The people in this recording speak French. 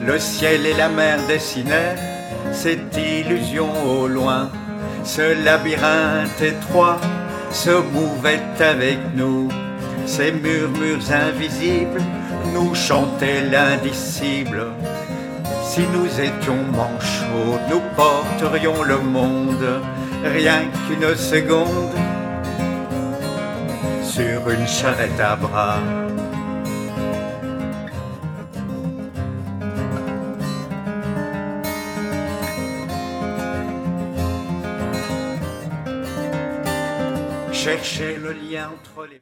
Le ciel et la mer dessinaient cette illusion au loin. Ce labyrinthe étroit se mouvait avec nous. Ces murmures invisibles nous chantaient l'indicible. Si nous étions manchots, nous porterions le monde, rien qu'une seconde, sur une charrette à bras. Chercher le lien entre les